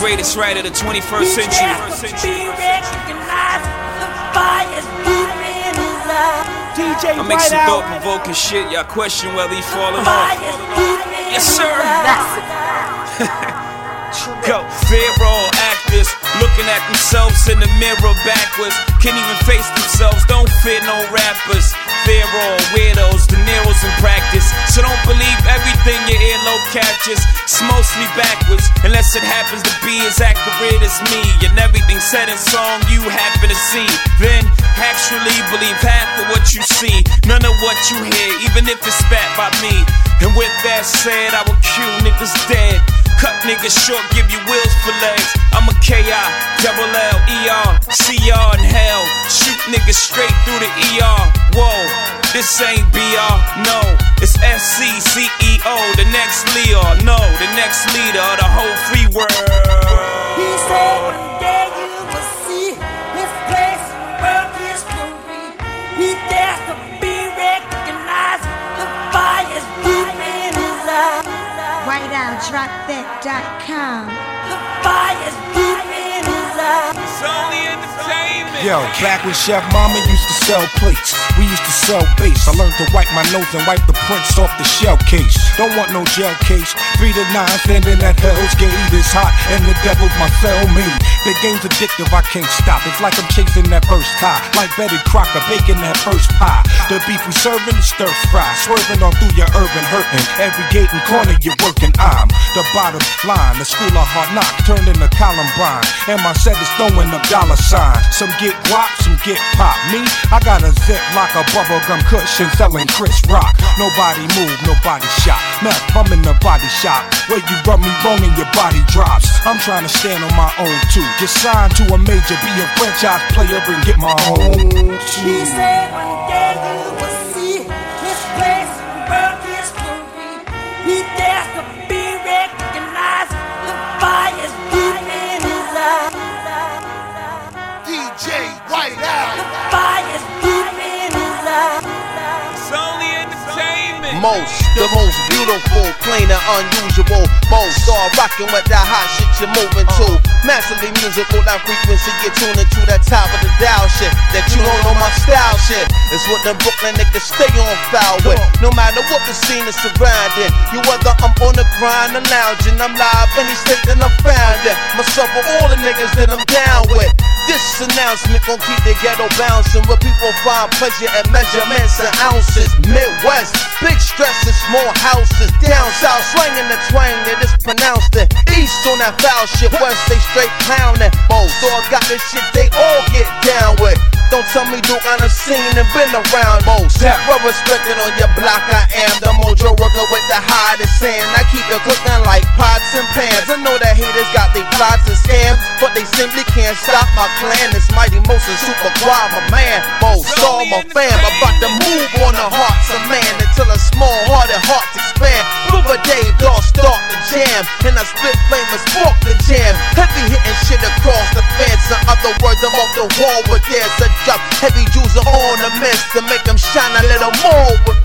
greatest writer of the 21st century. I make some thought-provoking shit. Y'all question whether he falling off. Yes, sir. Go, fear-all actors looking at themselves in the mirror backwards. Can't even face themselves, don't fear no rappers. Fear-all weirdos, De Niro's in practice. So don't believe everything your earlobe catches. It's mostly backwards, unless it happens to be as accurate as me. And everything said in song you happen to see. Then actually believe half of what you see, none of what you hear, even if it's spat by me. And with that said, I will kill niggas dead. Cut niggas short, give you wheels for legs. I'm a K-I-double-L-E-R-C-R in hell. Shoot niggas straight through the ER. Whoa, this ain't BR, no. It's S-C-C-E-O, the next leader. No, the next leader of the whole free world. He said one day you will see this place, world history. He dares to be recognized. The fire's deep in his eyes. WhiteOutDropThat.com. The fire's deep in his eyes. It's only entertainment. Yo, back when Chef Mama used to sell plates, we used to sell bass. I learned to wipe my nose and wipe the prints off the shell case. Don't want no gel case. 3 to 9, standing at Hell's Gate. It's hot and the devil's my cellmate. The game's addictive, I can't stop. It's like I'm chasing that first high, like Betty Crocker baking that first pie. The beef we serving is stir fry, swerving on through your urban hurting. Every gate and corner you're working, I'm the bottom line. The school of hard knock turned into Columbine, and my set is throwing up dollar signs. Some get guap, some get pop. Me, I got a zip like a bubblegum cushion selling Chris Rock. Nobody move, nobody shot. Meth, I'm in the body shop where you rub me wrong and your body drops. I'm trying to stand on my own too. Get signed to a major, be a franchise player and get my own too. He said one day you will see this place, world history. He dares to be recognized. The fire's deep in his eyes. DJ White Out. The fire's deep in his eyes. It's only entertainment. The most beautiful, clean and unusual. Most start rocking with that hot shit you're moving to. Massively musical, that frequency you're tuning to, that top of the dial shit. That you don't know my style shit. It's what the Brooklyn niggas stay on foul with. No matter what the scene is surrounding. You whether I'm on the grind or lounging, I'm live any state that I'm found in. Myself with all the niggas that I'm down with. This announcement gon' keep the ghetto bouncing, where people find pleasure in measurements and ounces. Midwest, big stresses, small houses. Down south, slanging the twang that is pronounced it. East on that foul shit, west they straight clowning. Both all got this shit they all get down with. Don't tell me Duke on the scene and been around most. Well respected on your block, I am the mojo worker with the hottest hand. I keep it cooking like pots and pans. I know that haters got their plots and scams, but they simply can't stop my clan. It's Mighty Most and Super Quad, my man. Most all my fam, about to move on the hearts of man until a small-hearted hearts expand. River Dave, dog start the jam, and I spit flame and spark the jam. Heavy hitting shit across the fence. In other words, I'm off the wall with theirs. I drop heavy juice on the mist to make them shine a little more with